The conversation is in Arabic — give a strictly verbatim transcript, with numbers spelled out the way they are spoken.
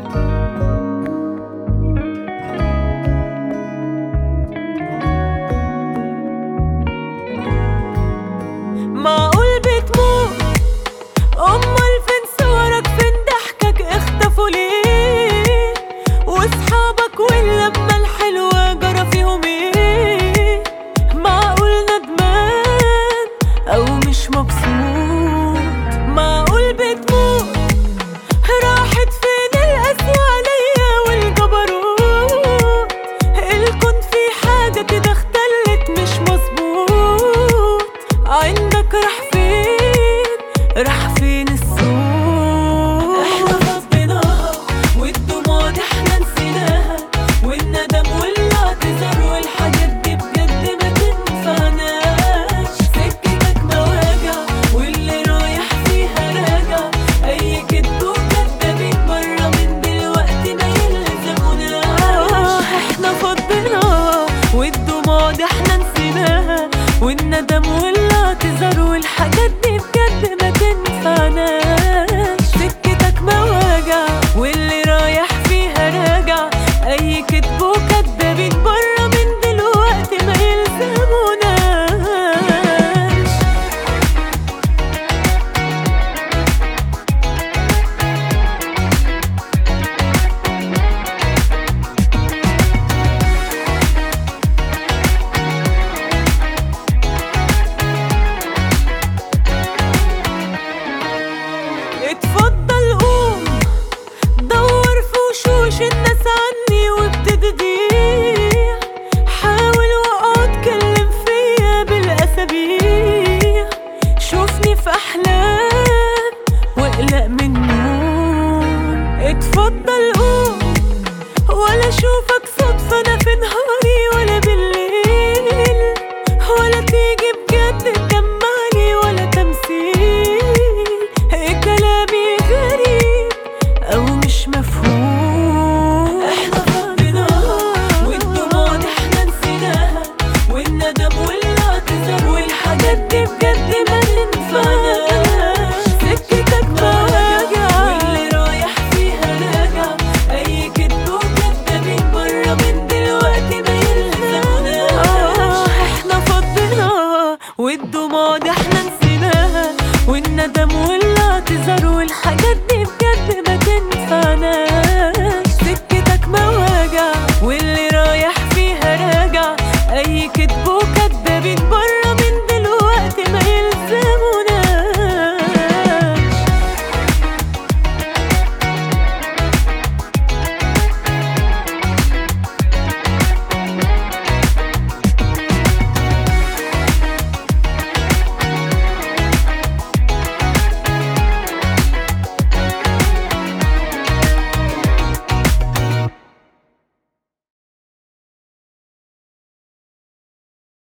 معقول بتموت؟ أمال فين صورك؟ فين ضحكك؟ اختفوا ليه؟ وصحابك واللمة الحلوة جرى فيهم ايه؟ معقول ندمان أو مش مبسوط؟ معقول بتموت؟ راحت فين القسوة عليا والجبروت؟ الكون في حاجة كده اختلت مش مظبوط. عندك راح فين؟ راح فين الصوت؟ احنا فضيناها والدموع دي احنا نسيناها، والندم والاعتذار والحاجات دي بجد ما تنفعناش. سكتك مواجع واللي رايح فيها راجع، اي كدب وكدابين برا من دلوقتي ما يلزموناش. احنا فضيناها والدموع دي احنا نسيناها، والندم والاعتذار والحاجات دي بجد ما تنفعناش. سكتك مواجع واللي رايح فيها راجع، اي كدب وكدابين برا من دلوقتي ما يلزموناش. اتفضل قوم دور في وشوش الناس عني وابتدي ضيع. حاول واقعد اتكلم فيا بالاسابيع، شوفني في احلام واقلق من النوم. اتفضل قوم ولا اشوفك صدفة انا في نهار